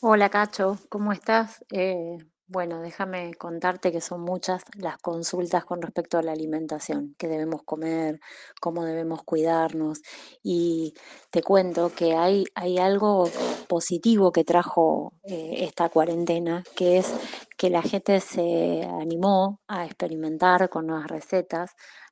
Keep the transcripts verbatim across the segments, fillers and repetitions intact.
Hola Cacho, ¿cómo estás? Eh, bueno, déjame contarte que son muchas las consultas con respecto a la alimentación, qué debemos comer, cómo debemos cuidarnos. Y te cuento que hay, hay algo positivo que trajo eh, esta cuarentena, que es que la gente se animó a experimentar con nuevas recetas,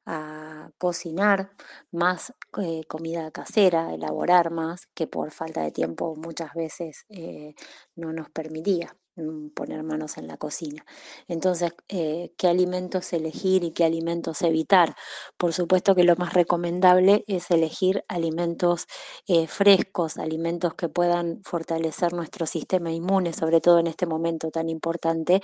a cocinar más eh, comida casera, a elaborar más, que por falta de tiempo muchas veces eh, no nos permitía mm, poner manos en la cocina. Entonces, eh, ¿qué alimentos elegir y qué alimentos evitar? Por supuesto que lo más recomendable es elegir alimentos eh, frescos, alimentos que puedan fortalecer nuestro sistema inmune, sobre todo en este momento tan importante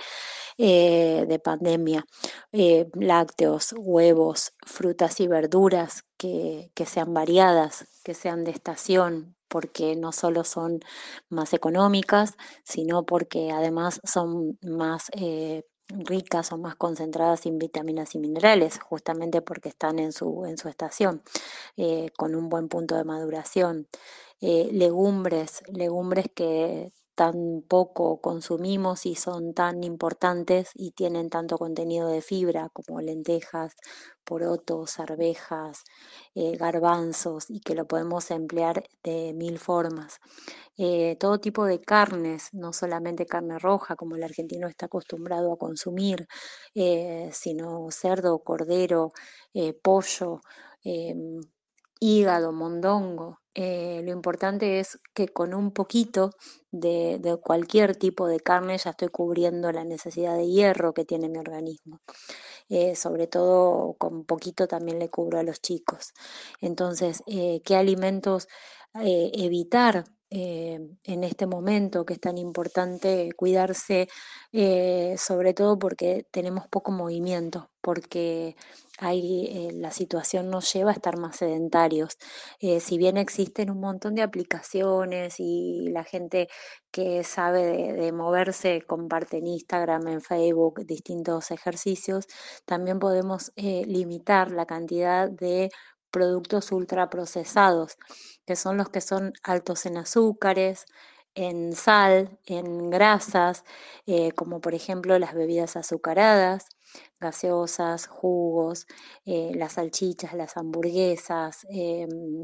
eh, de pandemia. Eh, lácteos, huevos, frutas y verduras que, que sean variadas, que sean de estación, porque no solo son más económicas, sino porque además son más eh, ricas o más concentradas en vitaminas y minerales, justamente porque están en su, en su estación, eh, con un buen punto de maduración. Eh, legumbres, legumbres que tan poco consumimos y son tan importantes y tienen tanto contenido de fibra como lentejas, porotos, arvejas, eh, garbanzos y que lo podemos emplear de mil formas. Eh, todo tipo de carnes, no solamente carne roja como el argentino está acostumbrado a consumir, eh, sino cerdo, cordero, eh, pollo, em, hígado, mondongo. Eh, lo importante es que con un poquito de, de cualquier tipo de carne ya estoy cubriendo la necesidad de hierro que tiene mi organismo. Eh, sobre todo con poquito también le cubro a los chicos. Entonces, eh, ¿qué alimentos eh, evitar? eh, en este momento que es tan importante cuidarse, eh, sobre todo porque tenemos poco movimiento, porque hay, eh, la situación nos lleva a estar más sedentarios. Eh, si bien existen un montón de aplicaciones y la gente que sabe de, de moverse comparte en Instagram, en Facebook, distintos ejercicios, también podemos eh, limitar la cantidad de productos ultraprocesados, que son los que son altos en azúcares, en sal, en grasas, eh, como por ejemplo las bebidas azucaradas, gaseosas, jugos, eh, las salchichas, las hamburguesas, eh,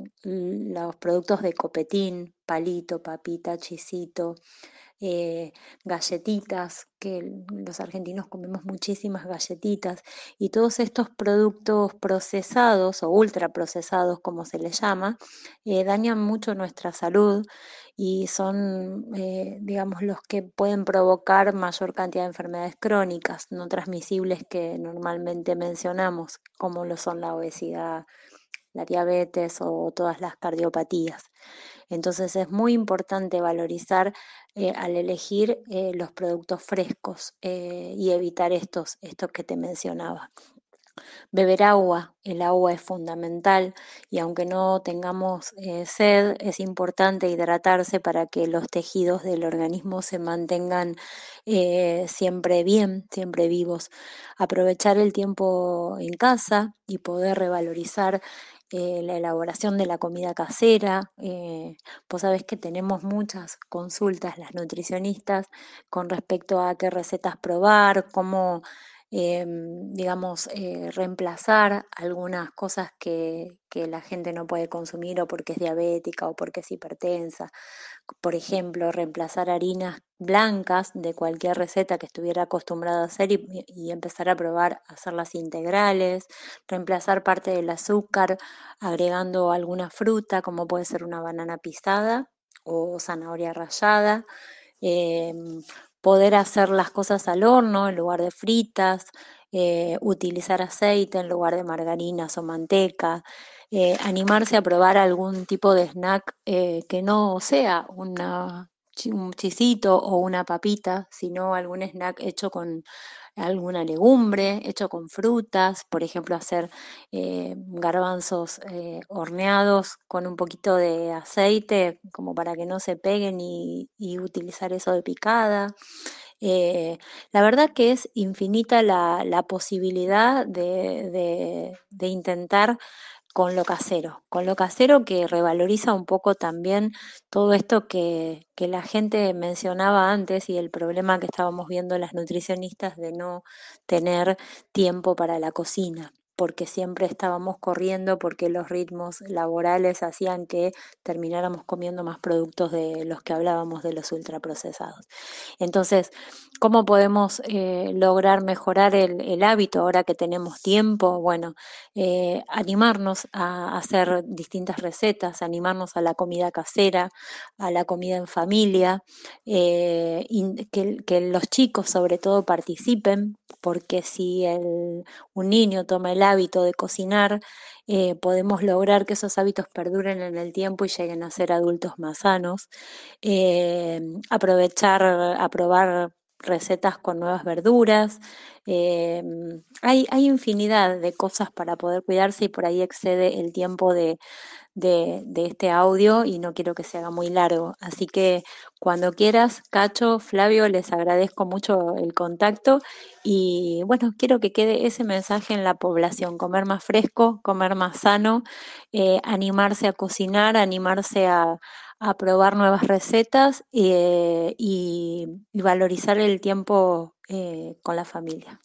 los productos de copetín, palito, papita, chisito, eh, galletitas, que los argentinos comemos muchísimas galletitas, y todos estos productos procesados o ultraprocesados, como se les llama, eh, dañan mucho nuestra salud y son, eh, digamos, los que pueden provocar mayor cantidad de enfermedades crónicas no transmisibles que normalmente mencionamos, como lo son la obesidad, la diabetes o todas las cardiopatías. Entonces es muy importante valorizar eh, al elegir eh, los productos frescos eh, y evitar estos, estos que te mencionaba. Beber agua, el agua es fundamental y aunque no tengamos eh, sed, es importante hidratarse para que los tejidos del organismo se mantengan eh, siempre bien, siempre vivos. Aprovechar el tiempo en casa y poder revalorizar eh, la elaboración de la comida casera. Eh, vos sabés que tenemos muchas consultas las nutricionistas con respecto a qué recetas probar, cómo eh, digamos, eh, reemplazar algunas cosas que, que la gente no puede consumir o porque es diabética o porque es hipertensa. Por ejemplo, reemplazar harinas blancas de cualquier receta que estuviera acostumbrado a hacer y, y empezar a probar a hacerlas integrales, reemplazar parte del azúcar agregando alguna fruta como puede ser una banana pisada o zanahoria rallada, eh, poder hacer las cosas al horno en lugar de fritas, eh, utilizar aceite en lugar de margarinas o manteca, eh, animarse a probar algún tipo de snack eh, que no sea una, un chisito o una papita, sino algún snack hecho con alguna legumbre, hecho con frutas, por ejemplo, hacer eh, garbanzos eh, horneados con un poquito de aceite, como para que no se peguen y, y utilizar eso de picada. Eh, la verdad que es infinita la, la posibilidad de, de, de intentar con lo casero, con lo casero que revaloriza un poco también todo esto que, que la gente mencionaba antes y el problema que estábamos viendo las nutricionistas de no tener tiempo para la cocina, porque siempre estábamos corriendo, porque los ritmos laborales hacían que termináramos comiendo más productos de los que hablábamos de los ultraprocesados. Entonces, ¿cómo podemos eh, lograr mejorar el, el hábito ahora que tenemos tiempo? Bueno, eh, animarnos a hacer distintas recetas, animarnos a la comida casera, a la comida en familia, eh, y que, que los chicos sobre todo participen, porque si el, un niño toma el hábito de cocinar, eh, podemos lograr que esos hábitos perduren en el tiempo y lleguen a ser adultos más sanos. Eh, aprovechar a probar recetas con nuevas verduras. Eh, hay, hay infinidad de cosas para poder cuidarse y por ahí excede el tiempo de, de, de este audio y no quiero que se haga muy largo. Así que cuando quieras, Cacho, Flavio, les agradezco mucho el contacto y bueno, quiero que quede ese mensaje en la población, comer más fresco, comer más sano, eh, animarse a cocinar, animarse a, a probar nuevas recetas eh, y, y valorizar el tiempo eh, con la familia.